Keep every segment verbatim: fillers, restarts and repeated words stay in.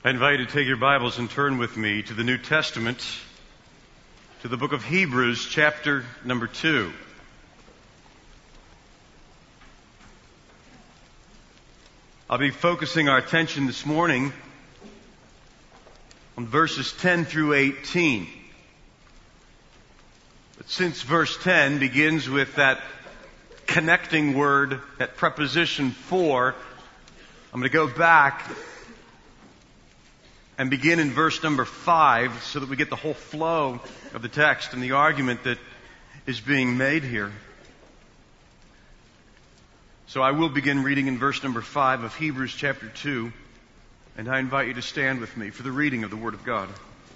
I invite you to take your Bibles and turn with me to the New Testament, to the book of Hebrews, chapter number two. I'll be focusing our attention this morning on verses ten through eighteen. But since verse ten begins with that connecting word, that preposition for, I'm going to go back and begin in verse number five so that we get the whole flow of the text and the argument that is being made here. So I will begin reading in verse number five of Hebrews chapter two, and I invite you to stand with me for the reading of the Word of God.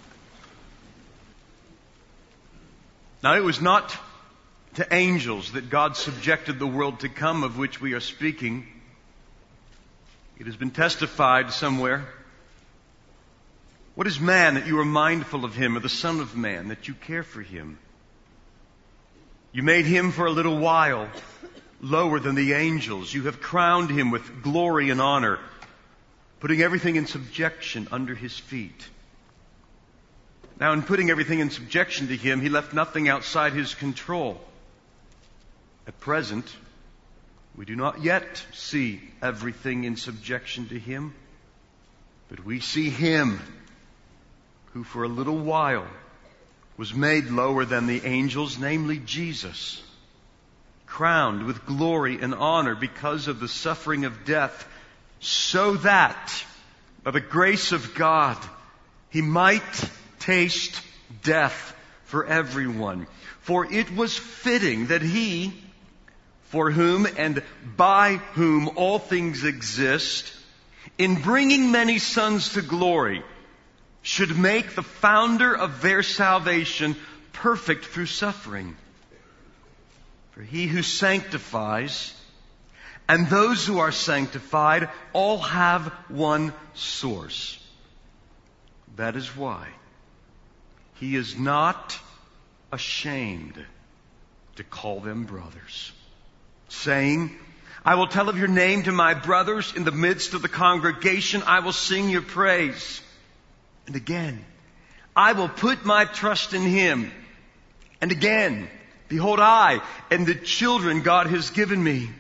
Now it was not to angels that God subjected the world to come of which we are speaking. It has been testified somewhere. What is man that you are mindful of him, or the Son of Man that you care for him? You made him for a little while lower than the angels. You have crowned him with glory and honor, putting everything in subjection under his feet. Now, in putting everything in subjection to him, he left nothing outside his control. At present, we do not yet see everything in subjection to him, but we see him who for a little while was made lower than the angels, namely Jesus, crowned with glory and honor because of the suffering of death, so that by the grace of God he might taste death for everyone. For it was fitting that he, for whom and by whom all things exist, in bringing many sons to glory, should make the founder of their salvation perfect through suffering. For he who sanctifies and those who are sanctified all have one source. That is why he is not ashamed to call them brothers, saying, I will tell of your name to my brothers. In the midst of the congregation I will sing your praise. And again, I will put my trust in him. And again, behold, I and the children God has given me.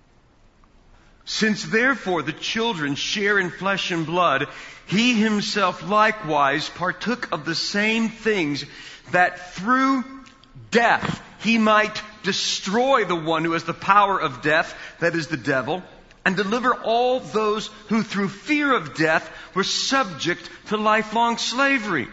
Since therefore the children share in flesh and blood, he himself likewise partook of the same things, that through death he might destroy the one who has the power of death, that is the devil, and deliver all those who through fear of death were subject to lifelong slavery.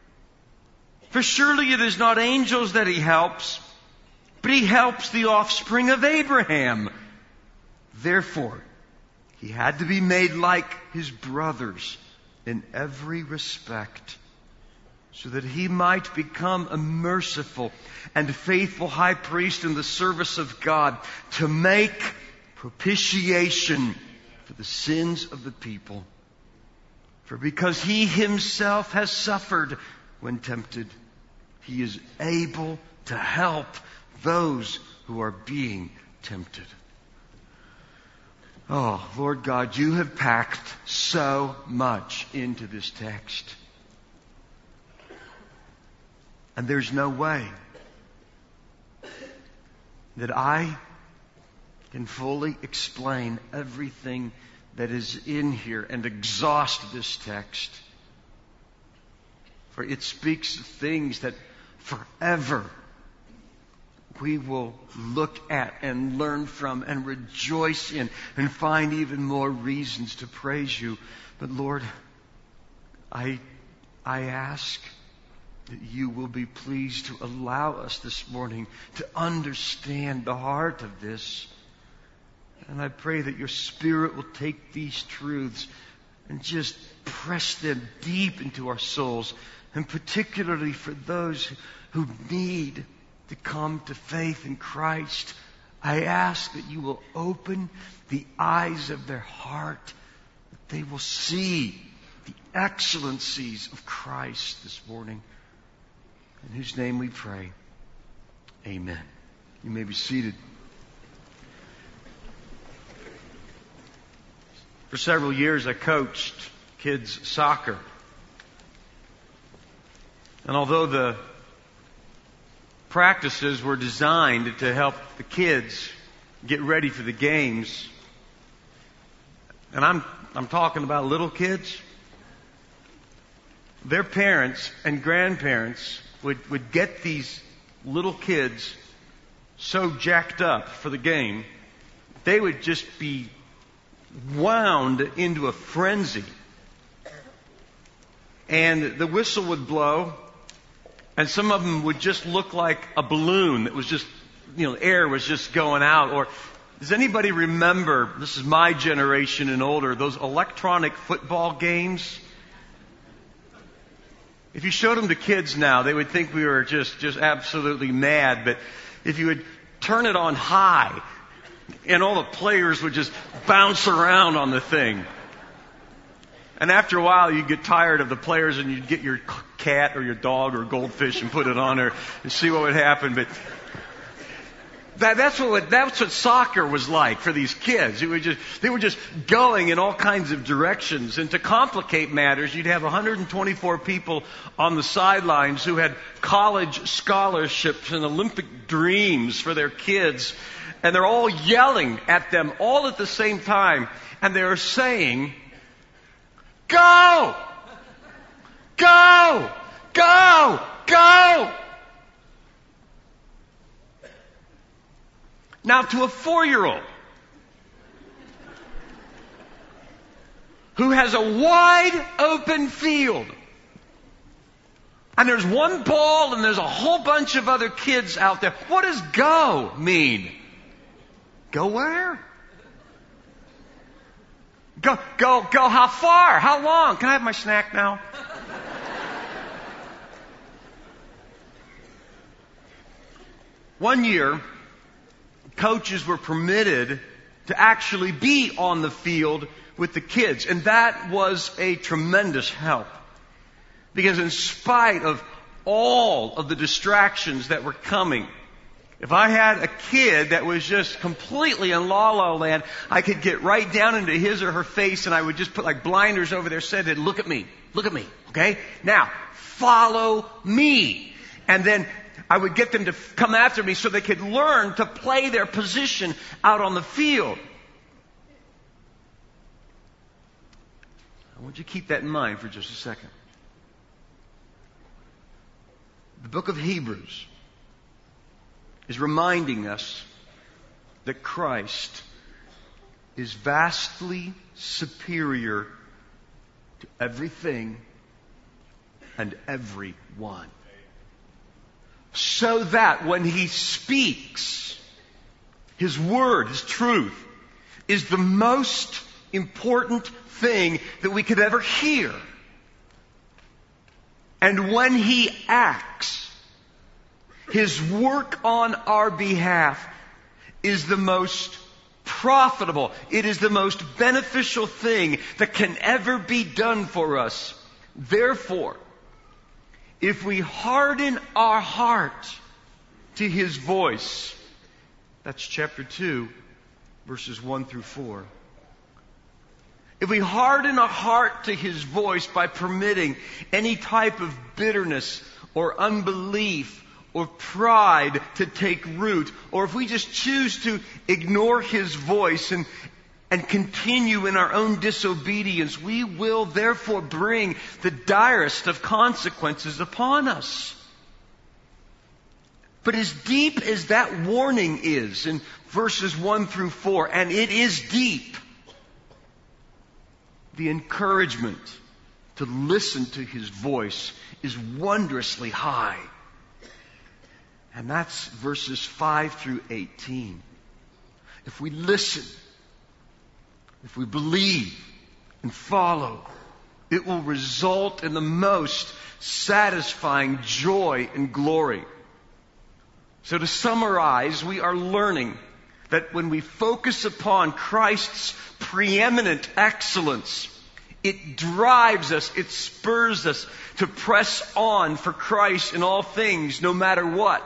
For surely it is not angels that he helps, but he helps the offspring of Abraham. Therefore, he had to be made like his brothers in every respect, so that he might become a merciful and faithful high priest in the service of God, to make propitiation for the sins of the people. For because he himself has suffered when tempted, he is able to help those who are being tempted. Oh, Lord God, you have packed so much into this text. And there's no way that I can fully explain everything that is in here and exhaust this text. For it speaks of things that forever we will look at and learn from and rejoice in and find even more reasons to praise you. But Lord, I, I ask that you will be pleased to allow us this morning to understand the heart of this. And I pray that your Spirit will take these truths and just press them deep into our souls, and particularly for those who need to come to faith in Christ. I ask that you will open the eyes of their heart, that they will see the excellencies of Christ this morning. In whose name we pray. Amen. You may be seated. For several years I coached kids' soccer. And although the practices were designed to help the kids get ready for the games, and I'm I'm talking about little kids, their parents and grandparents would, would get these little kids so jacked up for the game, they would just be wound into a frenzy. And the whistle would blow, and some of them would just look like a balloon that was just, you know, air was just going out. Or does anybody remember, this is my generation and older, those electronic football games? If you showed them to kids now, they would think we were just, just absolutely mad. But if you would turn it on high, and all the players would just bounce around on the thing. And after a while, you'd get tired of the players, and you'd get your cat or your dog or goldfish and put it on there and see what would happen. But that, that's what that's what soccer was like for these kids. It was just they were just going in all kinds of directions. And to complicate matters, you'd have one hundred twenty-four people on the sidelines who had college scholarships and Olympic dreams for their kids, and they're all yelling at them all at the same time, and they're saying, "Go! Go! Go! Go!" Now, to a four-year-old who has a wide open field, and there's one ball and there's a whole bunch of other kids out there, what does go mean? Go where? Go, go, go how far? How long? Can I have my snack now? One year, coaches were permitted to actually be on the field with the kids. And that was a tremendous help. Because in spite of all of the distractions that were coming, if I had a kid that was just completely in la-la land, I could get right down into his or her face, and I would just put like blinders over their head and look at me. Look at me. Okay? Now, follow me. And then I would get them to come after me so they could learn to play their position out on the field. I want you to keep that in mind for just a second. The book of Hebrews is reminding us that Christ is vastly superior to everything and everyone. So that when He speaks, His word, His truth, is the most important thing that we could ever hear. And when He acts, His work on our behalf is the most profitable. It is the most beneficial thing that can ever be done for us. Therefore, if we harden our heart to His voice, that's chapter two, verses one through four. If we harden our heart to His voice by permitting any type of bitterness or unbelief or pride to take root, or if we just choose to ignore His voice and and continue in our own disobedience, we will therefore bring the direst of consequences upon us. But as deep as that warning is in verses one through four, and it is deep, the encouragement to listen to His voice is wondrously high. And that's verses five through eighteen. If we listen, if we believe and follow, it will result in the most satisfying joy and glory. So to summarize, we are learning that when we focus upon Christ's preeminent excellence, it drives us, it spurs us to press on for Christ in all things, no matter what.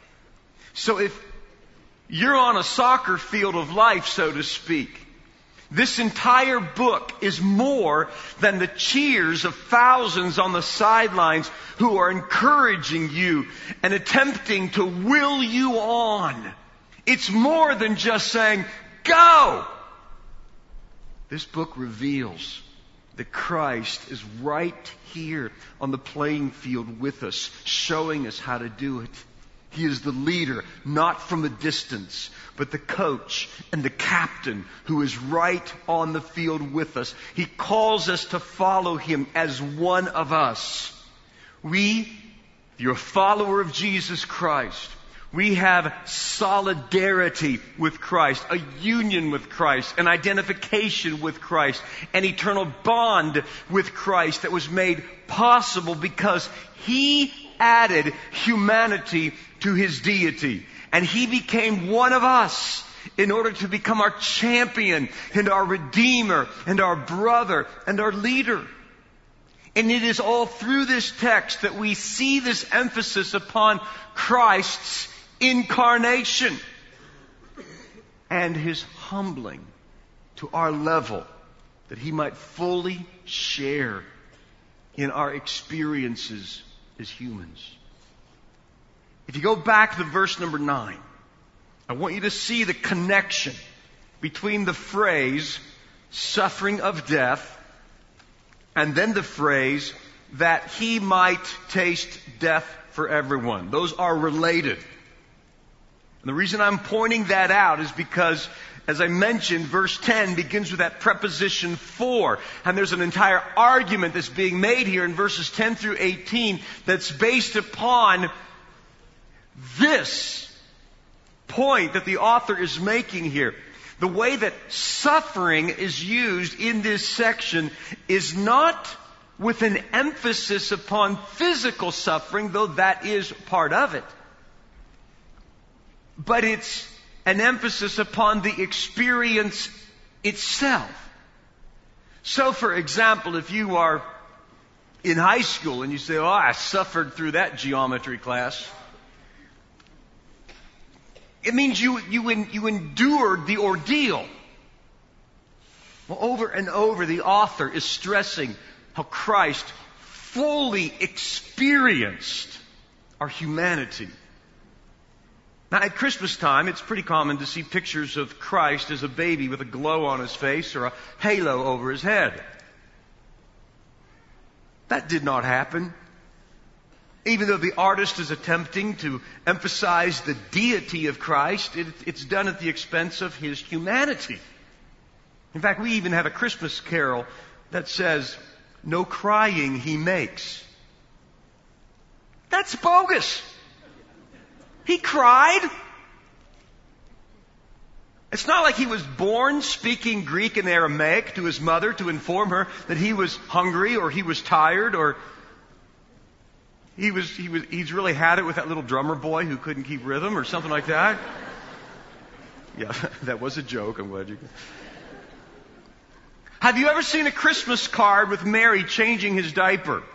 So if you're on a soccer field of life, so to speak, This entire book is more than the cheers of thousands on the sidelines who are encouraging you and attempting to will you on. It's more than just saying, go! This book reveals that Christ is right here on the playing field with us, showing us how to do it. He is the leader, not from a distance, but the coach and the captain who is right on the field with us. He calls us to follow Him as one of us. We, if you're a follower of Jesus Christ, we have solidarity with Christ, a union with Christ, an identification with Christ, an eternal bond with Christ that was made possible because He added humanity to His deity. And He became one of us in order to become our champion and our redeemer and our brother and our leader. And it is all through this text that we see this emphasis upon Christ's incarnation and His humbling to our level that He might fully share in our experiences as humans. If you go back to verse number nine, I want you to see the connection between the phrase suffering of death and then the phrase that He might taste death for everyone. Those are related. And the reason I'm pointing that out is because, as I mentioned, verse ten begins with that preposition for. And there's an entire argument that's being made here in verses ten through eighteen that's based upon this point that the author is making here. The way that suffering is used in this section is not with an emphasis upon physical suffering, though that is part of it. But it's an emphasis upon the experience itself. So, for example, if you are in high school and you say, oh, I suffered through that geometry class, it means you, you, you endured the ordeal. Well, over and over, the author is stressing how Christ fully experienced our humanity. Now, at Christmas time, it's pretty common to see pictures of Christ as a baby with a glow on his face or a halo over his head. That did not happen. Even though the artist is attempting to emphasize the deity of Christ, it, it's done at the expense of His humanity. In fact, we even have a Christmas carol that says, no crying He makes. That's bogus. He cried. It's not like He was born speaking Greek and Aramaic to His mother to inform her that He was hungry or He was tired or He was, he was, he's really had it with that little drummer boy who couldn't keep rhythm or something like that. Yeah, that was a joke. I'm glad you... Have you ever seen a Christmas card with Mary changing His diaper?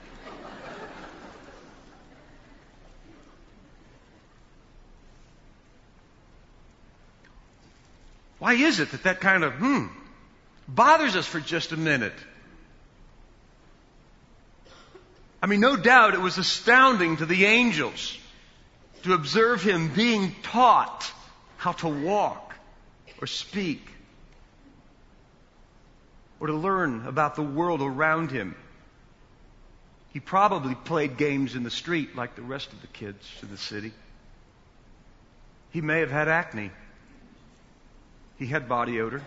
Why is it that that kind of, hmm, bothers us for just a minute? I mean, no doubt it was astounding to the angels to observe Him being taught how to walk or speak or to learn about the world around Him. He probably played games in the street like the rest of the kids in the city. He may have had acne. He had body odor.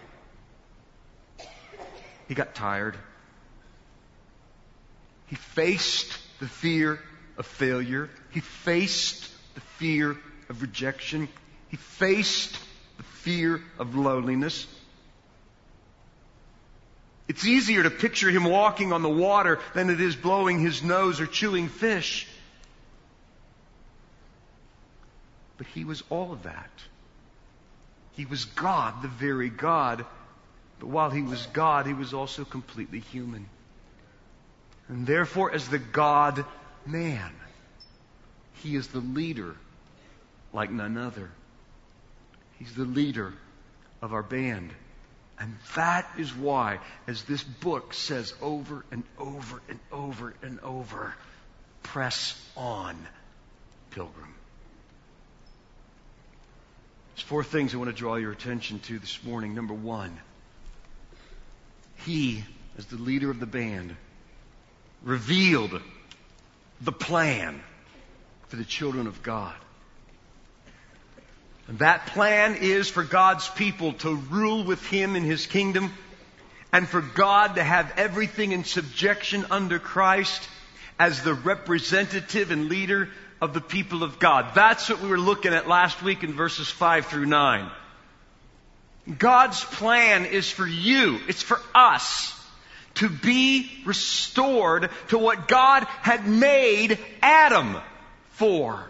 He got tired. He faced the fear of failure. He faced the fear of rejection. He faced the fear of loneliness. It's easier to picture Him walking on the water than it is blowing His nose or chewing fish. But He was all of that. He was God, the very God. But while He was God, He was also completely human. And therefore, as the God-man, He is the leader like none other. He's the leader of our band And that is why, as this book says over and over and over and over, press on, pilgrim. There's four things I want to draw your attention to this morning. Number one, he, as the leader of the band, revealed the plan for the children of God. And that plan is for God's people to rule with Him in His kingdom, and for God to have everything in subjection under Christ as the representative and leader of the people of God. That's what we were looking at last week in verses five through nine. God's plan is for you, it's for us, to be restored to what God had made Adam for.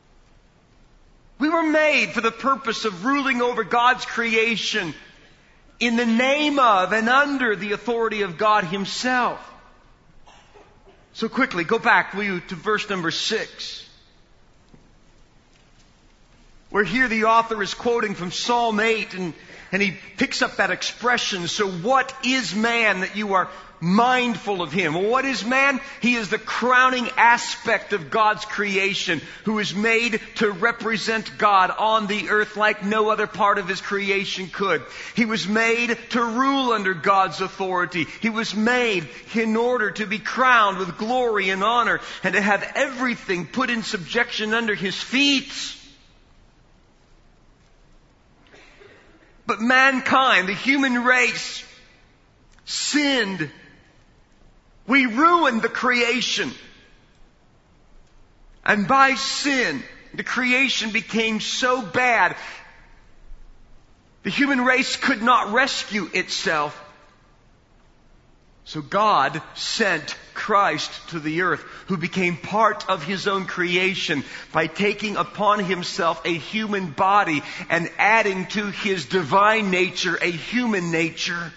We were made for the purpose of ruling over God's creation in the name of and under the authority of God Himself. So quickly, go back, will you, to verse number six. Where here the author is quoting from Psalm eight, and, and he picks up that expression, so what is man that you are mindful of him? Well, what is man? He is the crowning aspect of God's creation, who is made to represent God on the earth like no other part of His creation could. He was made to rule under God's authority. He was made in order to be crowned with glory and honor, and to have everything put in subjection under His feet. But mankind, the human race, sinned. We ruined the creation. And by sin, the creation became so bad, the human race could not rescue itself. So God sent Christ to the earth, who became part of His own creation by taking upon Himself a human body and adding to His divine nature a human nature.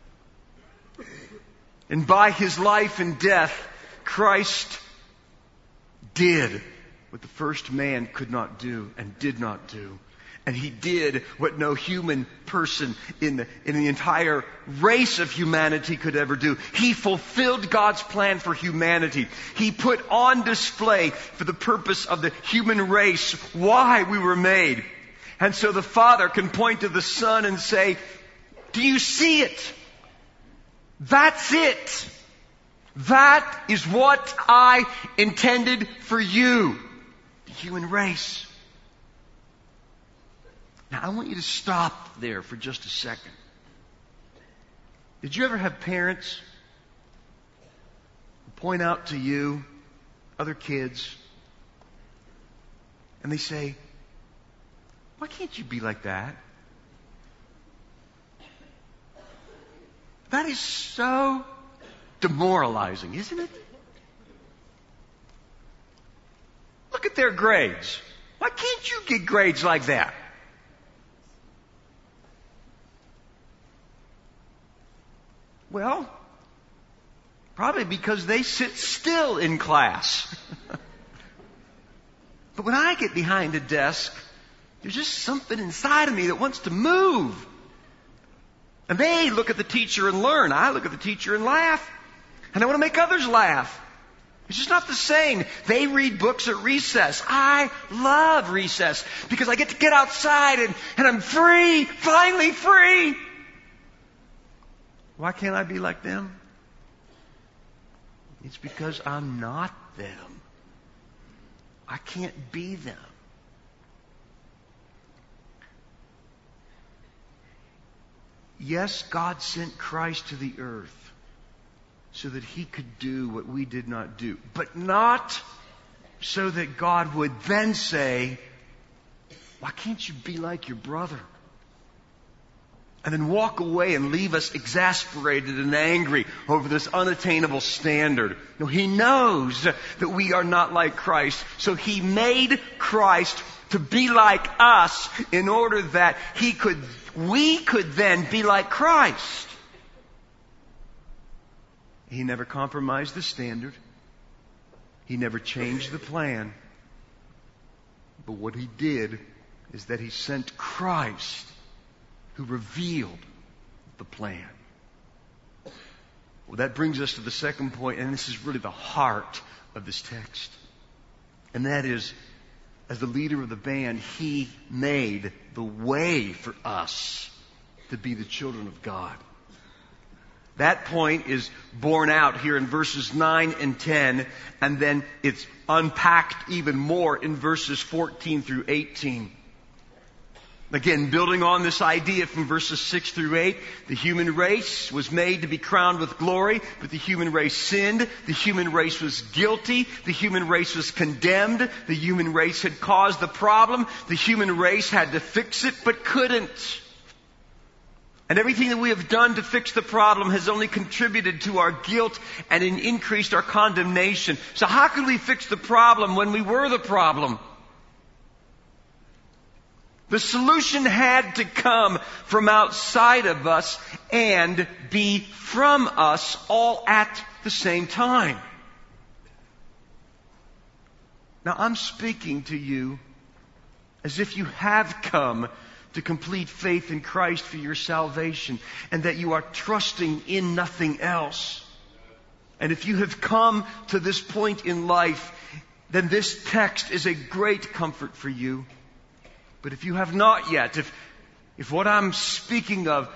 And by His life and death, Christ did what the first man could not do and did not do. And He did what no human person in the, in the entire race of humanity could ever do. He fulfilled God's plan for humanity. He put on display for the purpose of the human race why we were made. And so the Father can point to the Son and say, do you see it? That's it. That is what I intended for you, the human race. Now, I want you to stop there for just a second. Did you ever have parents who point out to you, other kids, and they say, why can't you be like that? That is so demoralizing, isn't it? Look at their grades. Why can't you get grades like that? Well, probably because they sit still in class. But when I get behind a desk, there's just something inside of me that wants to move. And they look at the teacher and learn. I look at the teacher and laugh. And I want to make others laugh. It's just not the same. They read books at recess. I love recess because I get to get outside and, and I'm free, finally free. Why can't I be like them? It's because I'm not them. I can't be them. Yes, God sent Christ to the earth so that He could do what we did not do. But not so that God would then say, why can't you be like your brother? And then walk away and leave us exasperated and angry over this unattainable standard. No, He knows that we are not like Christ. So He made Christ to be like us in order that He could, we could then be like Christ. He never compromised the standard. He never changed the plan. But what He did is that He sent Christ, who revealed the plan. Well, that brings us to the second point, and this is really the heart of this text. And that is, as the leader of the band, He made the way for us to be the children of God. That point is borne out here in verses nine and ten, and then it's unpacked even more in verses fourteen through eighteen. Again, building on this idea from verses six through eight, the human race was made to be crowned with glory, but the human race sinned. The human race was guilty. The human race was condemned. The human race had caused the problem. The human race had to fix it, but couldn't. And everything that we have done to fix the problem has only contributed to our guilt and increased our condemnation. So how could we fix the problem when we were the problem? The solution had to come from outside of us and be from us all at the same time. Now I'm speaking to you as if you have come to complete faith in Christ for your salvation, and that you are trusting in nothing else. And if you have come to this point in life, then this text is a great comfort for you. But if you have not yet, if, if what I'm speaking of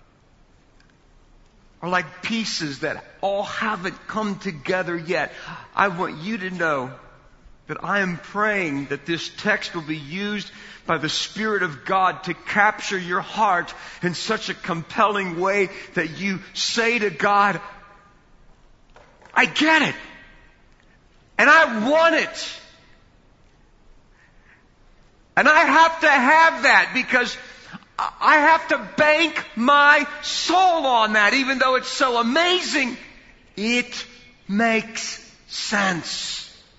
are like pieces that all haven't come together yet, I want you to know that I am praying that this text will be used by the Spirit of God to capture your heart in such a compelling way that you say to God, I get it. And I want it. And I have to have that because I have to bank my soul on that, even though it's so amazing. It makes sense.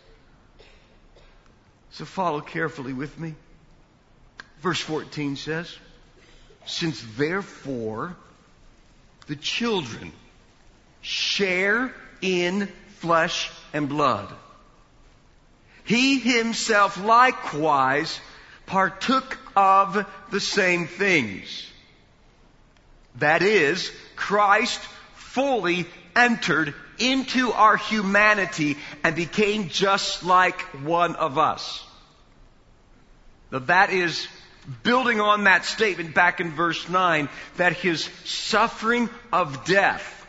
So follow carefully with me. Verse fourteen says, since therefore the children share in flesh and blood, He Himself likewise partook of the same things. That is, Christ fully entered into our humanity and became just like one of us. Now that is building on that statement back in verse nine, that His suffering of death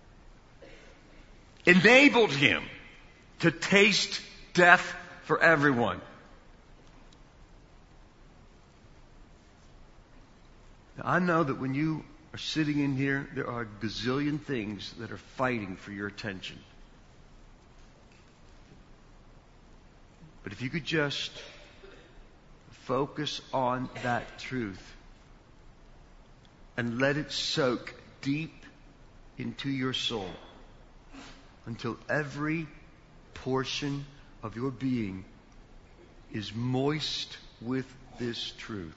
enabled Him to taste death for everyone. Now, I know that when you are sitting in here, there are a gazillion things that are fighting for your attention. But if you could just focus on that truth and let it soak deep into your soul until every portion of your being is moist with this truth.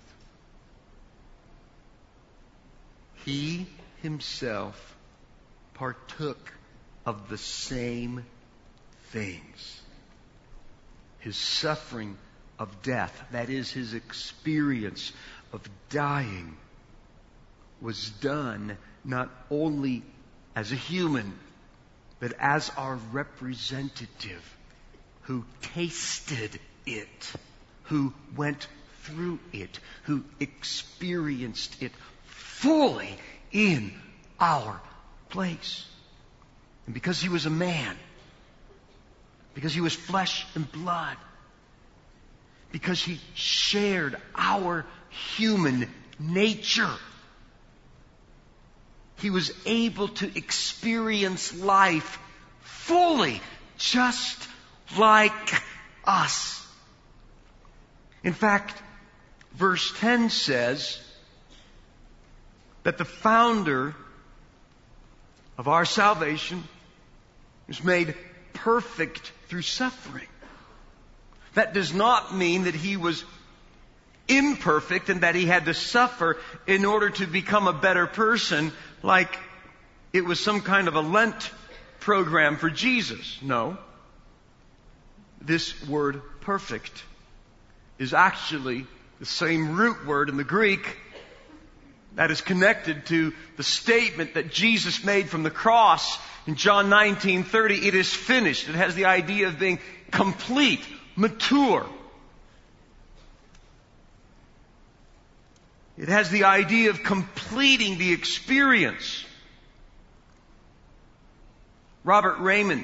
He Himself partook of the same things. His suffering of death, that is, His experience of dying, was done not only as a human, but as our representative who tasted it, who went through it, who experienced it fully in our place. And because He was a man, because He was flesh and blood, because He shared our human nature, He was able to experience life fully, just like us. In fact, verse ten says that the founder of our salvation was made perfect through suffering. That does not mean that He was imperfect and that He had to suffer in order to become a better person, like it was some kind of a Lent program for Jesus. No. This word perfect is actually the same root word in the Greek That is connected to the statement that Jesus made from the cross in John nineteen thirty, it is finished. It has the idea of being complete, mature. It has the idea of completing the experience. Robert Raymond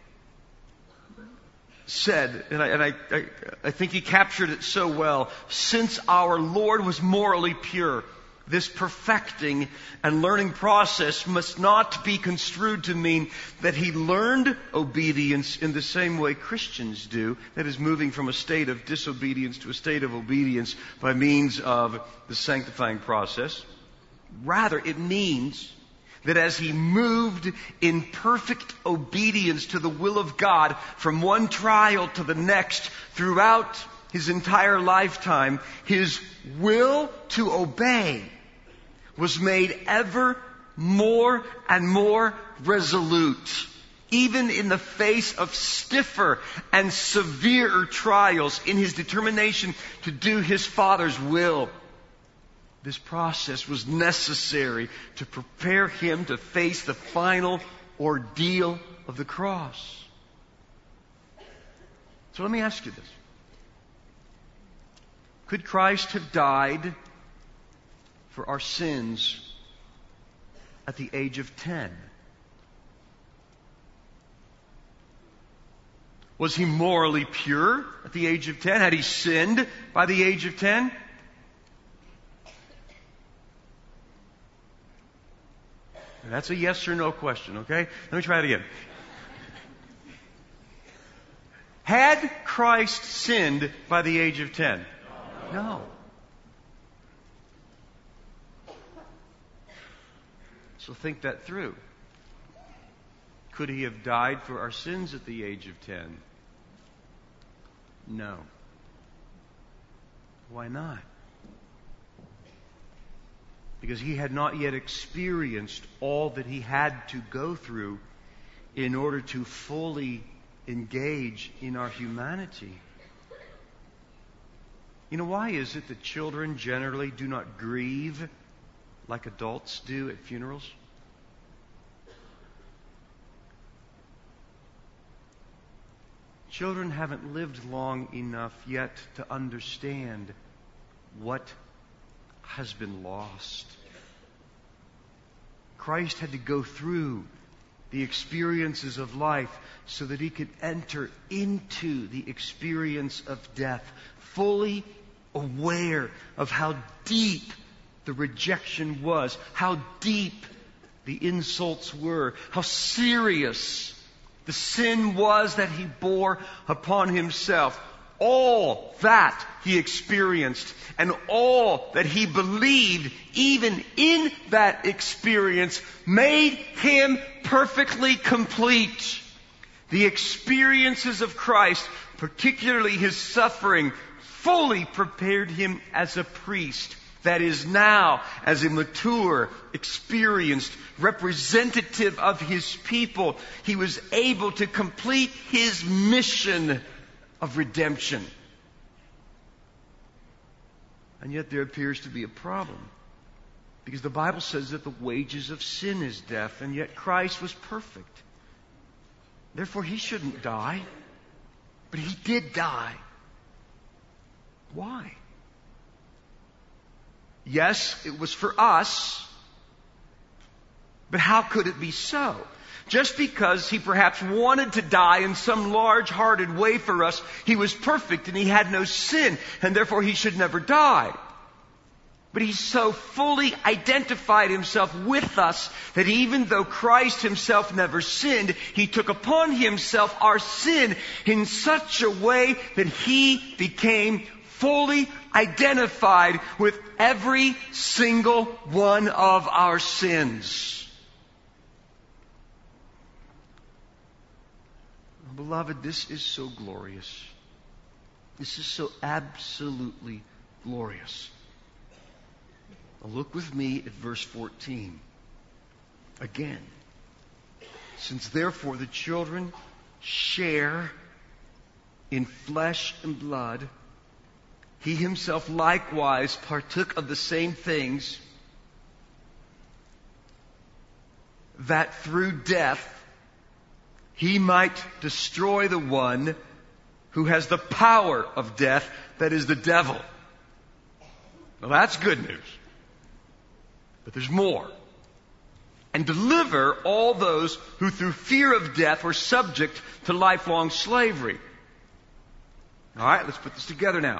said, and I, and I, I, I think he captured it so well, since our Lord was morally pure, this perfecting and learning process must not be construed to mean that he learned obedience in the same way Christians do, that is, moving from a state of disobedience to a state of obedience by means of the sanctifying process. Rather, it means that as he moved in perfect obedience to the will of God from one trial to the next throughout his entire lifetime, his will to obey was made ever more and more resolute, even in the face of stiffer and severer trials, in his determination to do his Father's will. This process was necessary to prepare him to face the final ordeal of the cross. So let me ask you this. Could Christ have died for our sins at the age of ten? Was he morally pure at the age of ten? Had he sinned by the age of ten? That's a yes or no question, okay? Let me try it again. Had Christ sinned by the age of ten? No. So think that through. Could he have died for our sins at the age of ten? No. Why not? Because he had not yet experienced all that he had to go through in order to fully engage in our humanity. You know, why is it that children generally do not grieve like adults do at funerals? Children haven't lived long enough yet to understand what has been lost. Christ had to go through the experiences of life so that he could enter into the experience of death, fully aware of how deep the rejection was, how deep the insults were, how serious the sin was that he bore upon himself. All that he experienced and all that he believed, even in that experience, made him perfectly complete. The experiences of Christ, particularly his suffering, fully prepared him as a priest. That is, now, as a mature, experienced representative of his people, he was able to complete his mission of redemption. And yet there appears to be a problem. Because the Bible says that the wages of sin is death, and yet Christ was perfect. Therefore, he shouldn't die. But he did die. Why? Yes, it was for us. But how could it be so? Just because he perhaps wanted to die in some large-hearted way for us, he was perfect and he had no sin, and therefore he should never die. But he so fully identified himself with us that even though Christ himself never sinned, he took upon himself our sin in such a way that he became fully identified with every single one of our sins. Beloved, this is so glorious. This is so absolutely glorious. Now look with me at verse fourteen. Again. Since therefore the children share in flesh and blood, he himself likewise partook of the same things, that through death he might destroy the one who has the power of death, that is the devil. Well, that's good news. But there's more. And deliver all those who through fear of death were subject to lifelong slavery. All right, let's put this together now.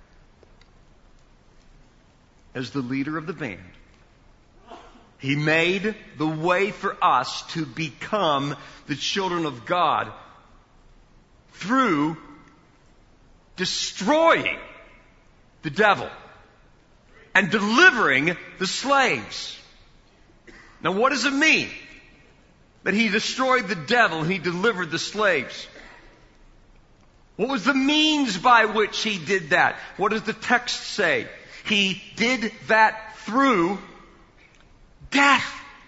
As the leader of the band, he made the way for us to become the children of God through destroying the devil and delivering the slaves. Now, what does it mean that he destroyed the devil and he delivered the slaves? What was the means by which he did that? What does the text say? He did that through death.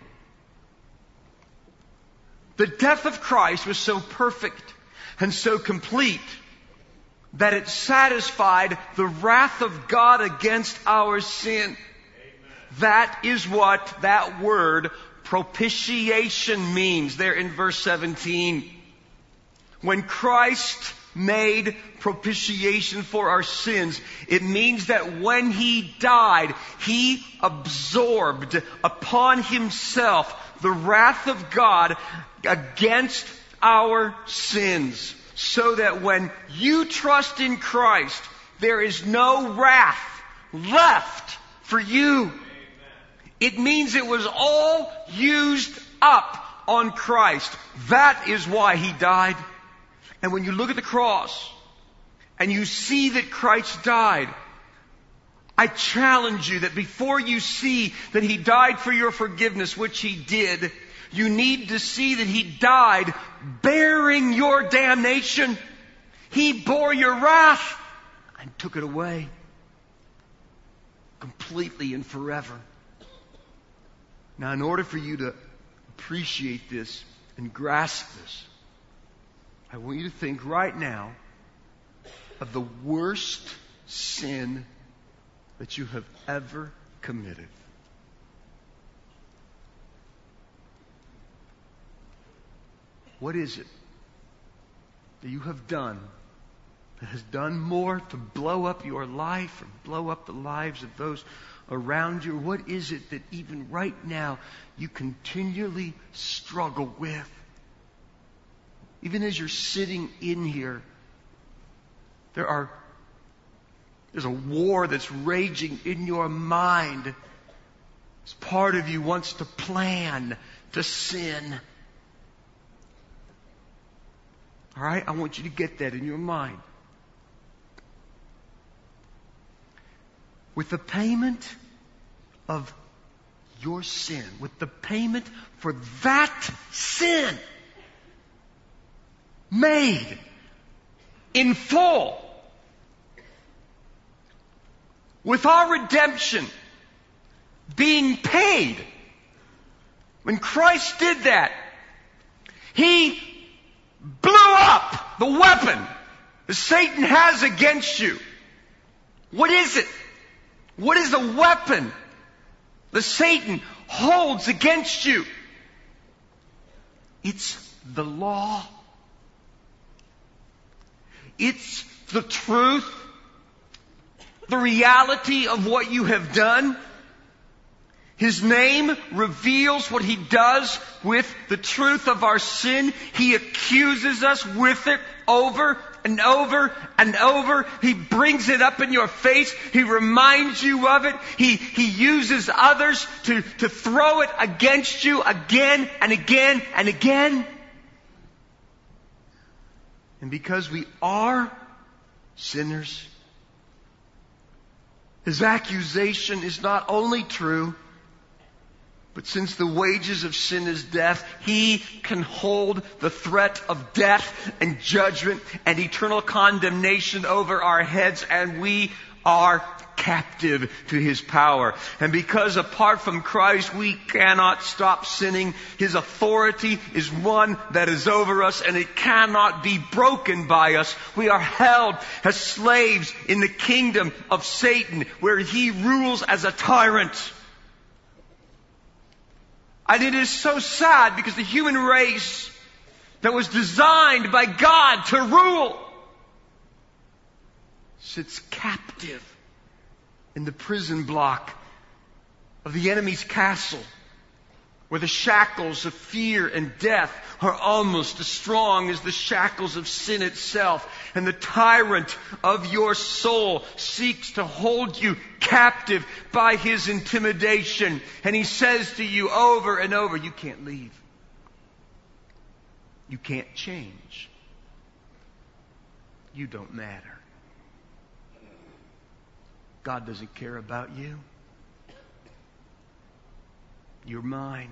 The death of Christ was so perfect and so complete that it satisfied the wrath of God against our sin. Amen. That is what that word propitiation means there in verse seventeen. When Christ made propitiation for our sins, it means that when he died, he absorbed upon himself the wrath of God against our sins, so that when you trust in Christ, there is no wrath left for you. Amen. It means it was all used up on Christ. That is why he died. And when you look at the cross and you see that Christ died, I challenge you that before you see that he died for your forgiveness, which he did, you need to see that he died bearing your damnation. He bore your wrath and took it away completely and forever. Now, in order for you to appreciate this and grasp this, I want you to think right now of the worst sin that you have ever committed. What is it that you have done that has done more to blow up your life or blow up the lives of those around you? What is it that even right now you continually struggle with? Even as you're sitting in here, there are there's a war that's raging in your mind. As part of you wants to plan to sin. All right? I want you to get that in your mind. With the payment of your sin, with the payment for that sin made in full, with our redemption being paid, when Christ did that, he blew up the weapon that Satan has against you. What is it? What is the weapon that Satan holds against you? It's the law. It's the truth, the reality of what you have done. His name reveals what he does with the truth of our sin. He accuses us with it over and over and over. He brings it up in your face. He reminds you of it. He, he uses others to, to throw it against you again and again and again. And because we are sinners, his accusation is not only true, but since the wages of sin is death, he can hold the threat of death and judgment and eternal condemnation over our heads, and we are captive to his power. And because apart from Christ we cannot stop sinning, his authority is one that is over us and it cannot be broken by us. We are held as slaves in the kingdom of Satan, where he rules as a tyrant. And it is so sad because the human race that was designed by God to rule sits captive in the prison block of the enemy's castle, where the shackles of fear and death are almost as strong as the shackles of sin itself. And the tyrant of your soul seeks to hold you captive by his intimidation. And he says to you over and over, you can't leave. You can't change. You don't matter. God doesn't care about you. You're mine.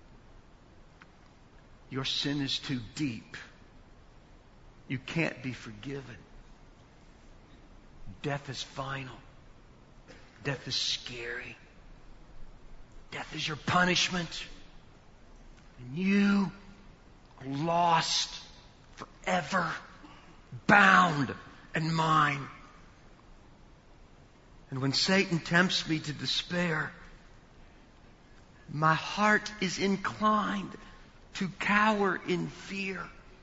Your sin is too deep. You can't be forgiven. Death is final. Death is scary. Death is your punishment. And you are lost forever, bound and mine. And when Satan tempts me to despair, my heart is inclined to cower in fear.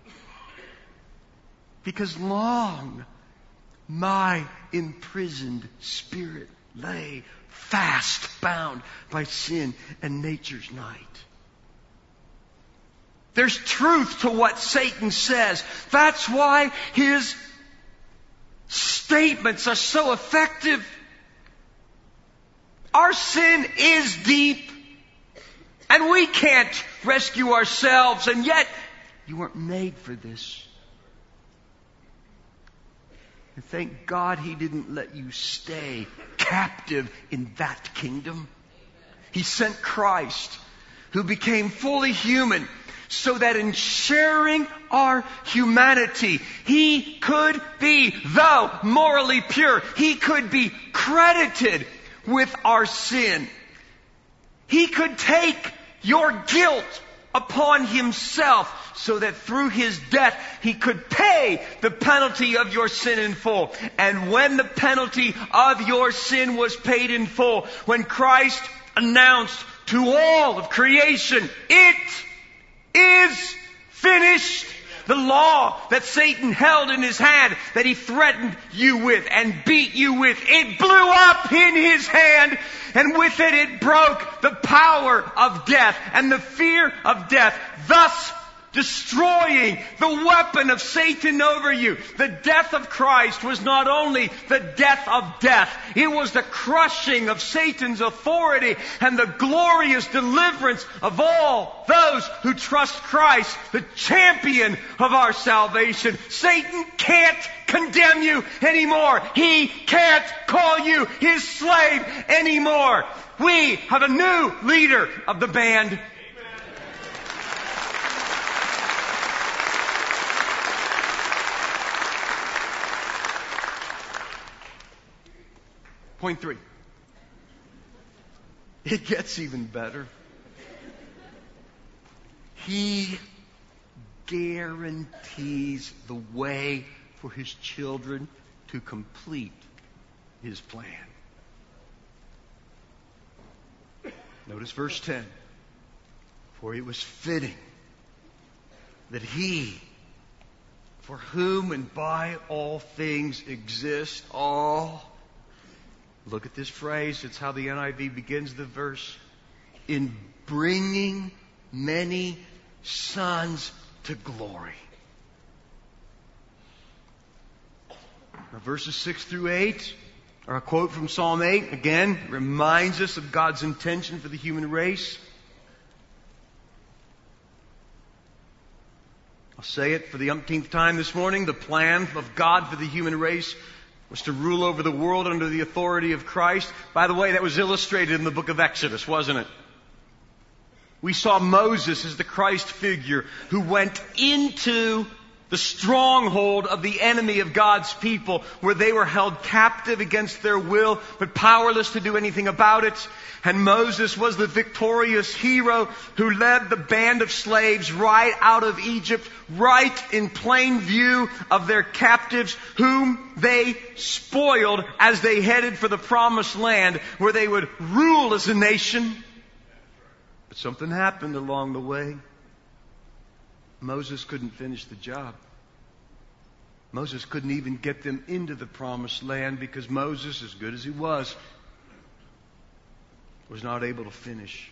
Because long my imprisoned spirit lay fast bound by sin and nature's night. There's truth to what Satan says. That's why his statements are so effective. Our sin is deep, and we can't rescue ourselves, and yet you weren't made for this. And thank God he didn't let you stay captive in that kingdom. He sent Christ, who became fully human, so that in sharing our humanity, he could be, though morally pure, he could be credited with our sin. He could take your guilt upon himself so that through his death he could pay the penalty of your sin in full. And when the penalty of your sin was paid in full, when Christ announced to all of creation, it is finished. The law that Satan held in his hand, that he threatened you with and beat you with, it blew up in his hand, and with it it broke the power of death and the fear of death, thus destroying the weapon of Satan over you. The death of Christ was not only the death of death, it was the crushing of Satan's authority and the glorious deliverance of all those who trust Christ, the champion of our salvation. Satan can't condemn you anymore. He can't call you his slave anymore. We have a new leader of the band. Point three. It gets even better. He guarantees the way for his children to complete his plan. Notice verse ten. For it was fitting that he, for whom and by all things exist all. Look at this phrase. It's how the N I V begins the verse. In bringing many sons to glory. Now, verses six through eight are a quote from Psalm eight. Again, reminds us of God's intention for the human race. I'll say it for the umpteenth time this morning. The plan of God for the human race was to rule over the world under the authority of Christ. By the way, that was illustrated in the book of Exodus, wasn't it? We saw Moses as the Christ figure who went into the stronghold of the enemy of God's people, where they were held captive against their will, but powerless to do anything about it. And Moses was the victorious hero who led the band of slaves right out of Egypt, right in plain view of their captives, whom they spoiled as they headed for the promised land, where they would rule as a nation. But something happened along the way. Moses couldn't finish the job. Moses couldn't even get them into the promised land because Moses, as good as he was, was not able to finish.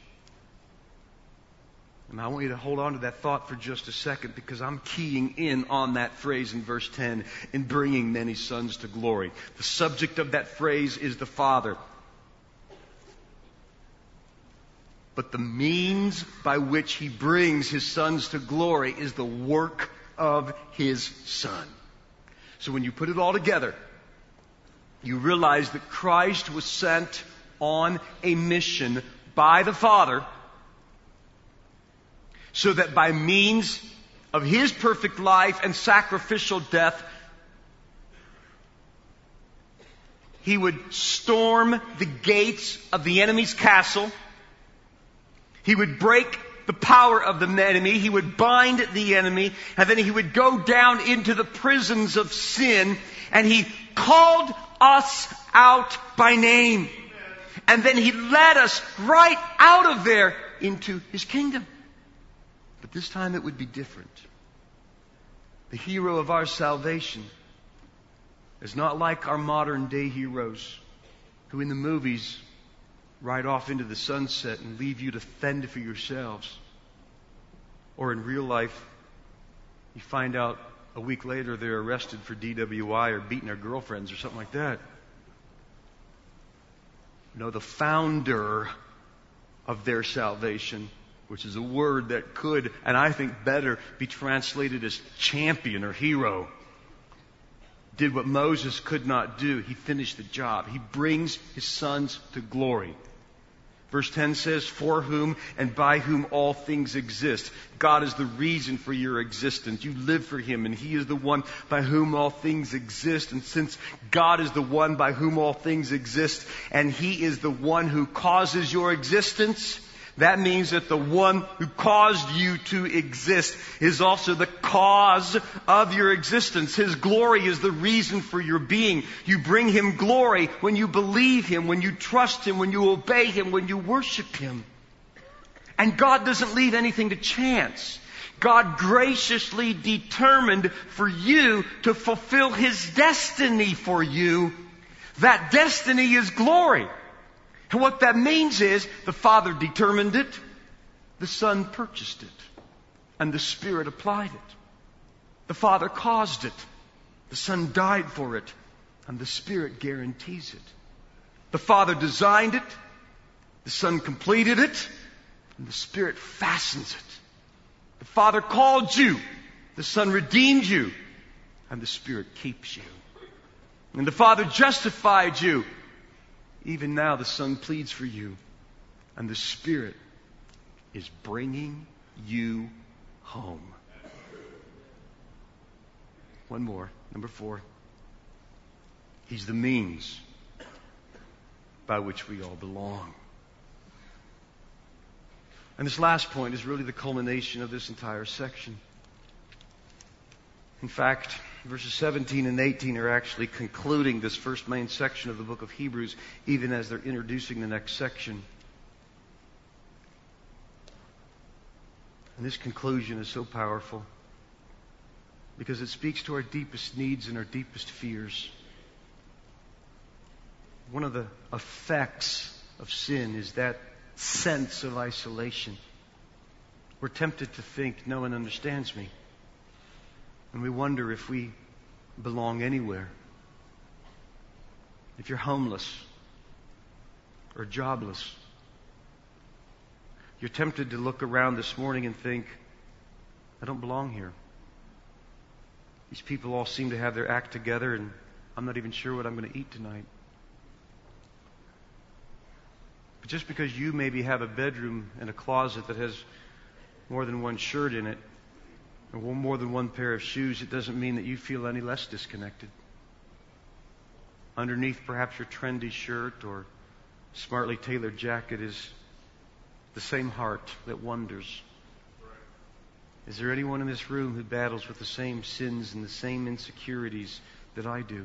And I want you to hold on to that thought for just a second, because I'm keying in on that phrase in verse ten, in bringing many sons to glory. The subject of that phrase is the Father. But the means by which He brings His sons to glory is the work of His Son. So when you put it all together, you realize that Christ was sent on a mission by the Father, so that by means of His perfect life and sacrificial death, He would storm the gates of the enemy's castle. He would break the power of the enemy. He would bind the enemy. And then He would go down into the prisons of sin. And He called us out by name. And then He led us right out of there into His kingdom. But this time it would be different. The hero of our salvation is not like our modern day heroes who in the movies ride off into the sunset and leave you to fend for yourselves. Or in real life, you find out a week later they're arrested for D W I or beating their girlfriends or something like that. No, the founder of their salvation, which is a word that could, and I think better, be translated as champion or hero, did what Moses could not do. He finished the job. He brings His sons to glory. Verse ten says, for whom and by whom all things exist. God is the reason for your existence. You live for Him, and He is the one by whom all things exist. And since God is the one by whom all things exist, and He is the one who causes your existence, that means that the one who caused you to exist is also the cause of your existence. His glory is the reason for your being. You bring Him glory when you believe Him, when you trust Him, when you obey Him, when you worship Him. And God doesn't leave anything to chance. God graciously determined for you to fulfill His destiny for you. That destiny is glory. And what that means is the Father determined it, the Son purchased it, and the Spirit applied it. The Father caused it, the Son died for it, and the Spirit guarantees it. The Father designed it, the Son completed it, and the Spirit fastens it. The Father called you, the Son redeemed you, and the Spirit keeps you. And the Father justified you. Even now the Son pleads for you, and the Spirit is bringing you home. One more, number four. He's the means by which we all belong. And this last point is really the culmination of this entire section. In fact, verses seventeen and eighteen are actually concluding this first main section of the book of Hebrews, even as they're introducing the next section. And this conclusion is so powerful because it speaks to our deepest needs and our deepest fears. One of the effects of sin is that sense of isolation. We're tempted to think no one understands me. And we wonder if we belong anywhere. If you're homeless or jobless, you're tempted to look around this morning and think, I don't belong here. These people all seem to have their act together, and I'm not even sure what I'm going to eat tonight. But just because you maybe have a bedroom and a closet that has more than one shirt in it, or more than one pair of shoes, it doesn't mean that you feel any less disconnected. Underneath perhaps your trendy shirt or smartly tailored jacket is the same heart that wonders. Is there anyone in this room who battles with the same sins and the same insecurities that I do?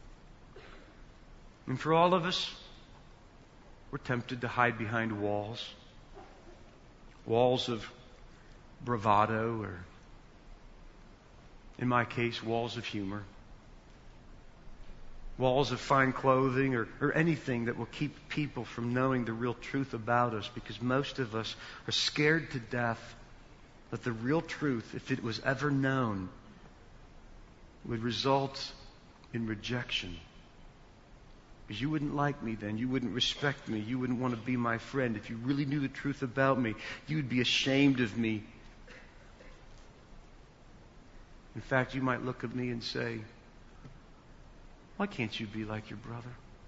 And for all of us, we're tempted to hide behind walls. walls of bravado, or in my case, walls of humor, walls of fine clothing, or, or anything that will keep people from knowing the real truth about us, because most of us are scared to death that the real truth, if it was ever known, would result in rejection. Because you wouldn't like me then. You wouldn't respect me. You wouldn't want to be my friend. If you really knew the truth about me, you would be ashamed of me. In fact, you might look at me and say, why can't you be like your brother?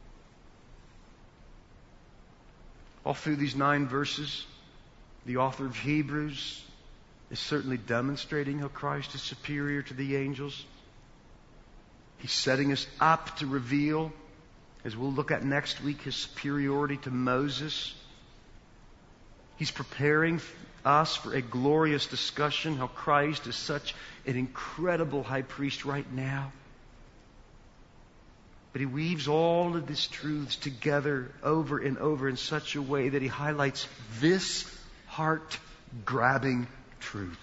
All through these nine verses, the author of Hebrews is certainly demonstrating how Christ is superior to the angels. He's setting us up to reveal, as we'll look at next week, His superiority to Moses. He's preparing us for a glorious discussion how Christ is such an incredible high priest right now. But He weaves all of these truths together over and over in such a way that He highlights this heart-grabbing truth.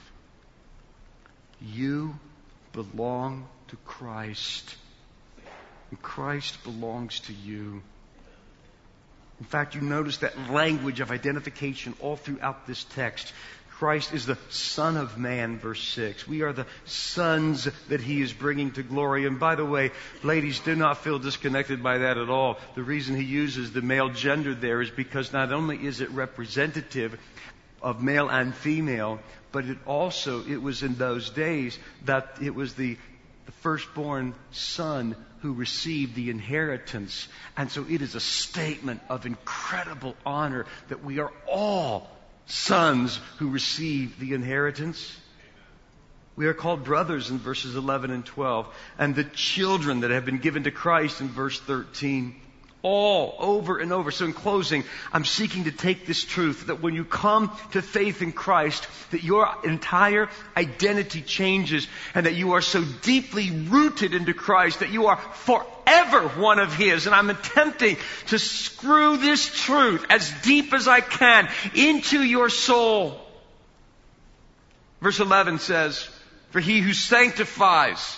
You belong to Christ, and Christ belongs to you. In fact, you notice that language of identification all throughout this text. Christ is the Son of Man, verse six. We are the sons that He is bringing to glory. And by the way, ladies, do not feel disconnected by that at all. The reason He uses the male gender there is because not only is it representative of male and female, but it also, it was in those days that it was the, the firstborn son who received the inheritance. And so it is a statement of incredible honor that we are all sons who receive the inheritance. We are called brothers in verses eleven and twelve, and the children that have been given to Christ in verse thirteen. All over and over. So in closing, I'm seeking to take this truth that when you come to faith in Christ, that your entire identity changes, and that you are so deeply rooted into Christ that you are forever one of His. And I'm attempting to screw this truth as deep as I can into your soul. Verse eleven says, for He who sanctifies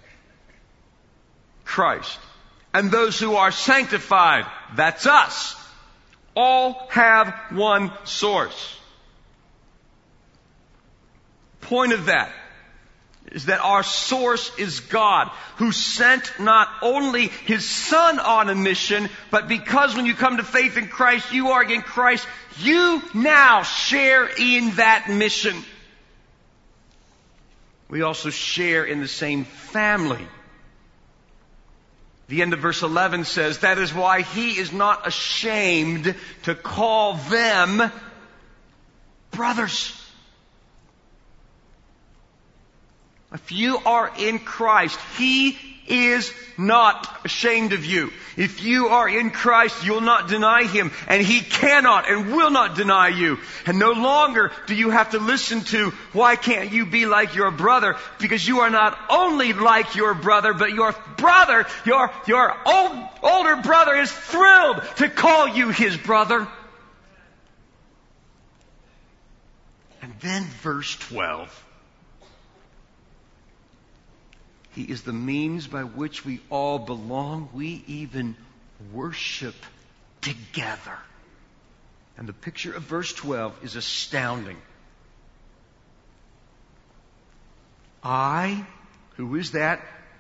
Christ and those who are sanctified, that's us, all have one source. Point of that is that our source is God, who sent not only His Son on a mission, but because when you come to faith in Christ, you are in Christ, you now share in that mission. We also share in the same family. The end of verse eleven says, that is why He is not ashamed to call them brothers. If you are in Christ, He is not ashamed of you. If you are in Christ, you'll not deny Him, and He cannot and will not deny you. And no longer do you have to listen to, why can't you be like your brother? Because you are not only like your brother, but your brother, your, your old, older brother is thrilled to call you his brother. And then verse twelve. He is the means by which we all belong. We even worship together. And the picture of verse twelve is astounding. I, who is that?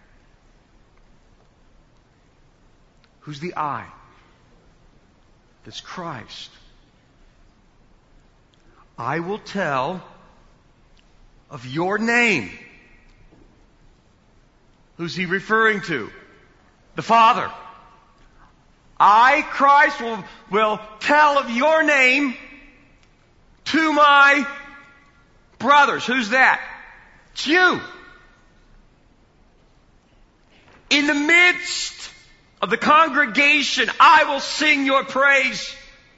Who's the I? That's Christ. I will tell of your name. Who's He referring to? The Father. I, Christ, will, will tell of your name to my brothers. Who's that? It's you. In the midst of the congregation, I will sing your praise.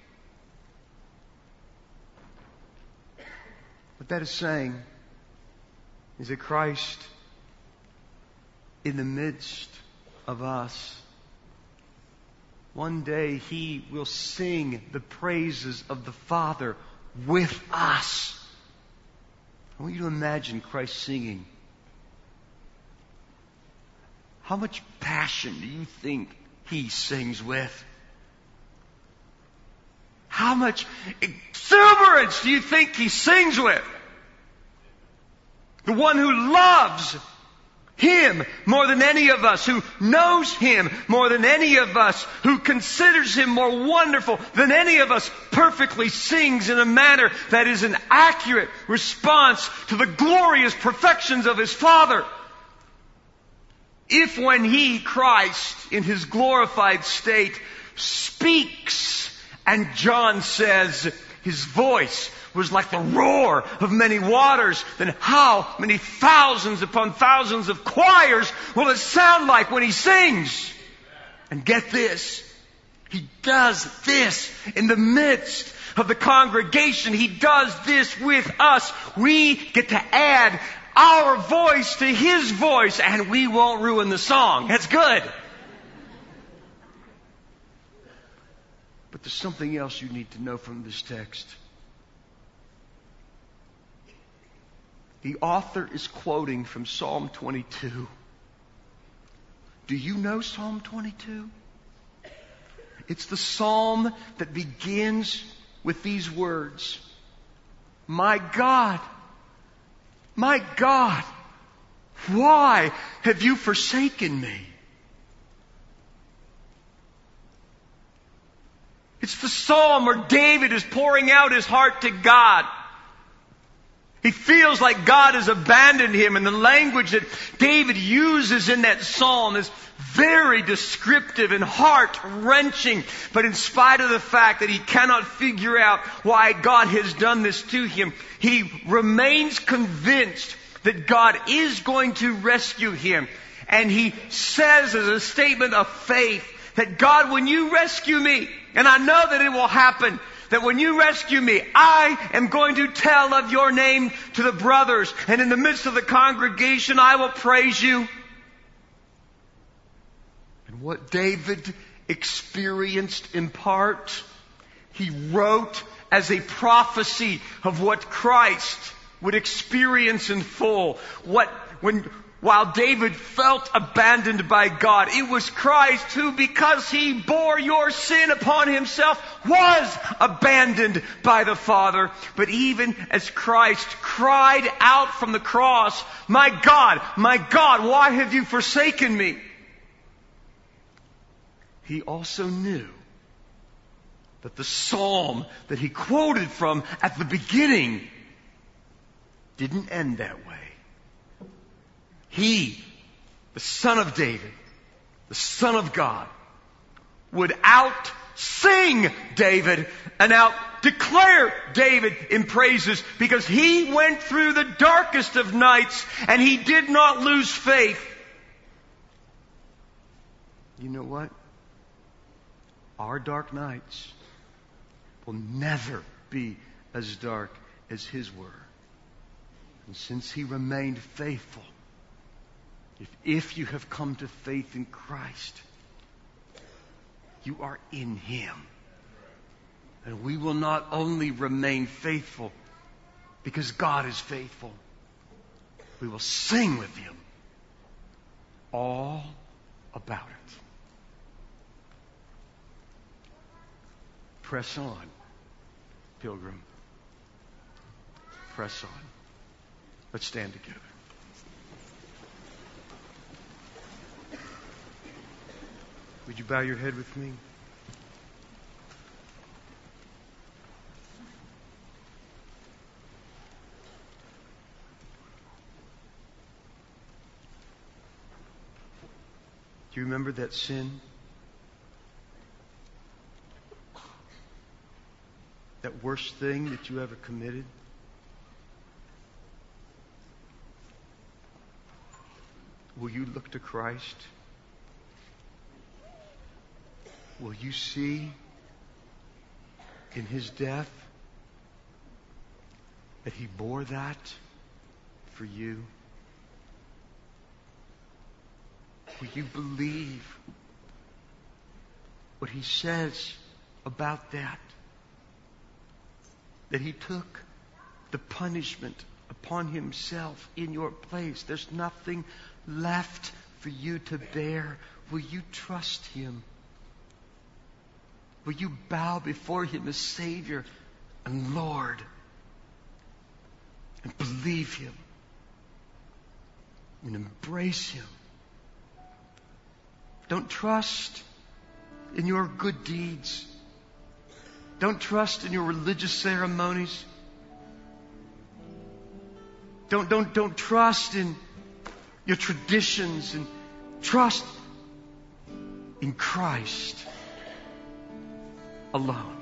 What that is saying is that Christ, in the midst of us, one day He will sing the praises of the Father with us. I want you to imagine Christ singing. How much passion do you think He sings with? How much exuberance do you think He sings with? The one who loves Him more than any of us, who knows Him more than any of us, who considers Him more wonderful than any of us, perfectly sings in a manner that is an accurate response to the glorious perfections of His Father. If when He, Christ, in His glorified state, speaks, and John says His voice was like the roar of many waters, then how many thousands upon thousands of choirs will it sound like when He sings? And get this, He does this in the midst of the congregation. He does this with us. We get to add our voice to His voice, and we won't ruin the song. That's good. But there's something else you need to know from this text. The author is quoting from Psalm twenty-two. Do you know Psalm twenty-two? It's the psalm that begins with these words. My God, my God, why have you forsaken me? It's the psalm where David is pouring out his heart to God. He feels like God has abandoned him, and the language that David uses in that psalm is very descriptive and heart-wrenching. But in spite of the fact that he cannot figure out why God has done this to him, he remains convinced that God is going to rescue him. And he says as a statement of faith that God, when you rescue me, and I know that it will happen, that when you rescue me, I am going to tell of your name to the brothers. And in the midst of the congregation, I will praise you. And what David experienced in part, he wrote as a prophecy of what Christ would experience in full. What, when, While David felt abandoned by God, it was Christ who, because He bore your sin upon Himself, was abandoned by the Father. But even as Christ cried out from the cross, my God, my God, why have you forsaken me? He also knew that the psalm that he quoted from at the beginning didn't end that way. He, the Son of David, the Son of God, would out-sing David and out-declare David in praises, because he went through the darkest of nights and he did not lose faith. You know what? Our dark nights will never be as dark as his were. And since he remained faithful, If, if you have come to faith in Christ, you are in Him. And we will not only remain faithful because God is faithful, we will sing with Him all about it. Press on, pilgrim. Press on. Let's stand together. Would you bow your head with me? Do you remember that sin? That worst thing that you ever committed? Will you look to Christ? Will you see in His death that He bore that for you? Will you believe what He says about that? that He took the punishment upon Himself in your place. There's nothing left for you to bear. Will you trust Him? Will you bow before Him as Savior and Lord and believe Him and embrace Him? Don't trust in your good deeds. Don't trust in your religious ceremonies. Don't, don't, don't trust in your traditions, and trust in Christ alone.